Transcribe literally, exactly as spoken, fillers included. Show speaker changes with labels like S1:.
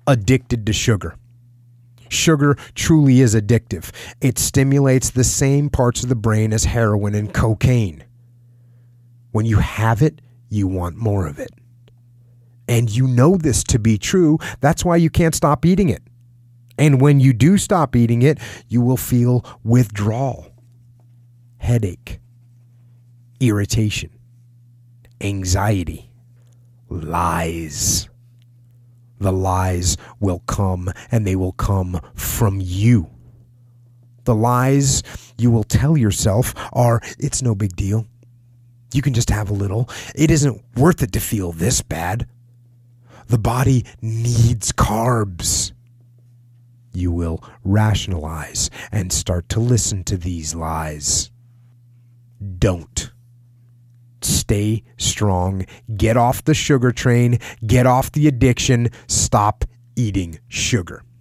S1: addicted to sugar. Sugar truly is addictive. It stimulates the same parts of the brain as heroin and cocaine. When you have it, you want more of it. And you know this to be true. That's why you can't stop eating it. And when you do stop eating it, you will feel withdrawal, headache, irritation, anxiety, lies. The lies will come, and they will come from you. The lies you will tell yourself are, it's no big deal. You can just have a little. It isn't worth it to feel this bad. The body needs carbs. You will rationalize and start to listen to these lies. Don't. Stay strong. Get off the sugar train. Get off the addiction. Stop eating sugar.